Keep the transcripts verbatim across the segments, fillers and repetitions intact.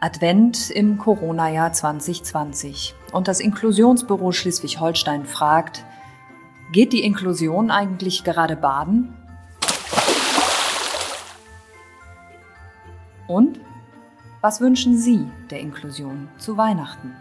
Advent im Corona-Jahr zwanzig zwanzig. Und das Inklusionsbüro Schleswig-Holstein fragt, geht die Inklusion eigentlich gerade baden? Und was wünschen Sie der Inklusion zu Weihnachten?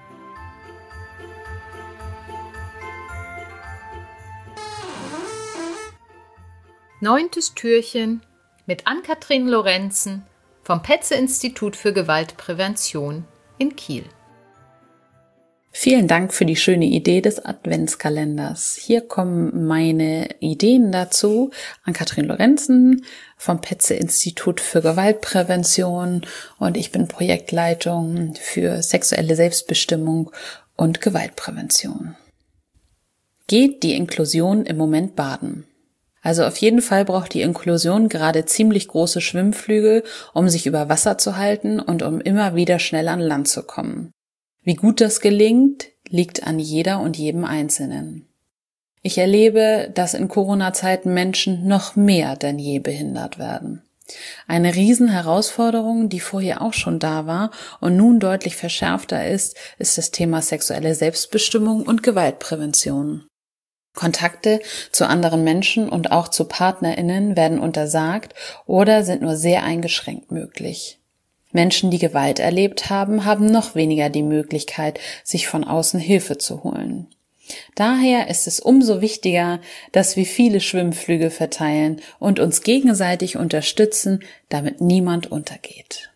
Neuntes Türchen mit Ann-Kathrin Lorenzen vom Petze-Institut für Gewaltprävention in Kiel. Vielen Dank für die schöne Idee des Adventskalenders. Hier kommen meine Ideen dazu. Ann-Kathrin Lorenzen vom Petze-Institut für Gewaltprävention und ich bin Projektleitung für sexuelle Selbstbestimmung und Gewaltprävention. Geht die Inklusion im Moment baden? Also auf jeden Fall braucht die Inklusion gerade ziemlich große Schwimmflügel, um sich über Wasser zu halten und um immer wieder schnell an Land zu kommen. Wie gut das gelingt, liegt an jeder und jedem Einzelnen. Ich erlebe, dass in Corona-Zeiten Menschen noch mehr denn je behindert werden. Eine Riesenherausforderung, die vorher auch schon da war und nun deutlich verschärfter ist, ist das Thema sexuelle Selbstbestimmung und Gewaltprävention. Kontakte zu anderen Menschen und auch zu PartnerInnen werden untersagt oder sind nur sehr eingeschränkt möglich. Menschen, die Gewalt erlebt haben, haben noch weniger die Möglichkeit, sich von außen Hilfe zu holen. Daher ist es umso wichtiger, dass wir viele Schwimmflügel verteilen und uns gegenseitig unterstützen, damit niemand untergeht.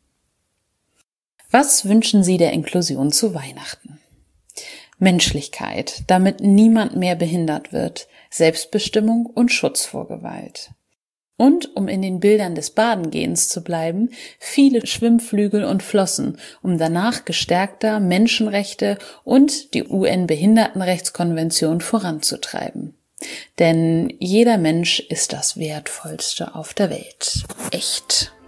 Was wünschen Sie der Inklusion zu Weihnachten? Menschlichkeit, damit niemand mehr behindert wird, Selbstbestimmung und Schutz vor Gewalt. Und, um in den Bildern des Badengehens zu bleiben, viele Schwimmflügel und Flossen, um danach gestärkter Menschenrechte und die U N-Behindertenrechtskonvention voranzutreiben. Denn jeder Mensch ist das Wertvollste auf der Welt. Echt.